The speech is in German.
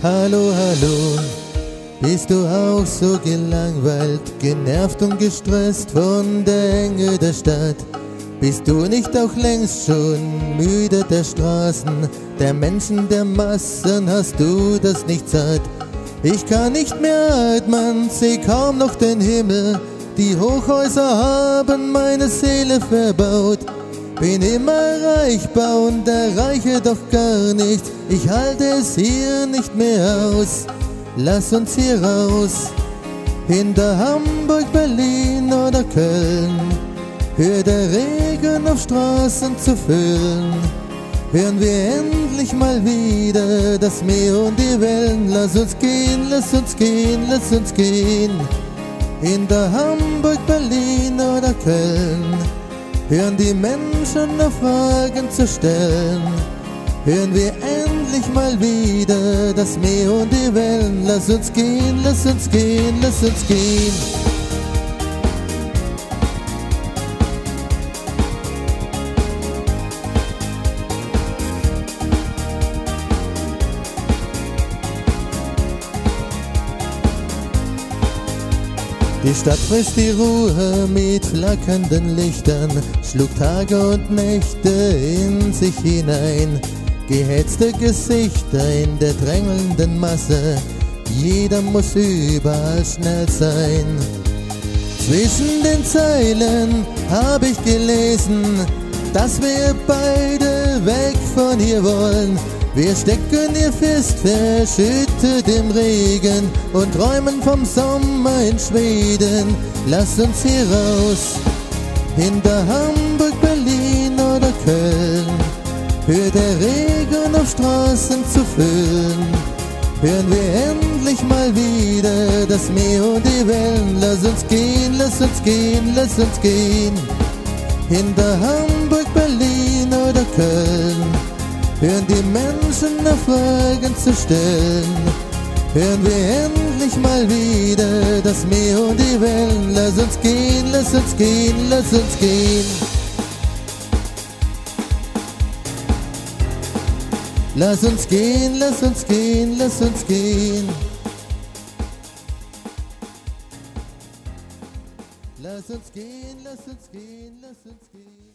Hallo, hallo, bist du auch so gelangweilt, genervt und gestresst von der Enge der Stadt? Bist du nicht auch längst schon müde der Straßen, der Menschen, der Massen, hast du das nicht satt? Ich kann nicht mehr atmen, seh kaum noch den Himmel, die Hochhäuser haben meine Seele verbaut. Bin immer erreichbar und erreiche doch gar nichts, ich halte es hier nicht mehr aus. Lass uns hier raus, hinter Hamburg, Berlin oder Köln. Hört der Regen auf Straßen zu füllen, hören wir endlich mal wieder das Meer und die Wellen. Lass uns gehen, lass uns gehen, lass uns gehen, hinter Hamburg, Berlin oder Köln. Hören die Menschen auf Fragen zu stellen, hören wir endlich mal wieder das Meer und die Wellen. Lass uns gehen, lass uns gehen, lass uns gehen. Die Stadt frisst die Ruhe mit flackernden Lichtern, schluckt Tage und Nächte in sich hinein. Gehetzte Gesichter in der drängelnden Masse, jeder muss überall schnell sein. Zwischen den Zeilen hab ich gelesen, dass wir beide weg von hier wollen. Wir stecken hier fest, verschüttet im Regen und träumen vom Sommer in Schweden. Lass uns hier raus, hinter Hamburg, Berlin oder Köln. Hört der Regen auf Straßen zu füllen, hören wir endlich mal wieder das Meer und die Wellen. Lass uns gehen, lass uns gehen, lass uns gehen, hinter Hamburg, Berlin oder Köln. Hören die Menschen auf Fragen zu stellen, hören wir endlich mal wieder das Meer und die Wellen. Lass uns gehen, lass uns gehen, lass uns gehen. Lass uns gehen, lass uns gehen, lass uns gehen. Lass uns gehen, lass uns gehen, lass uns gehen.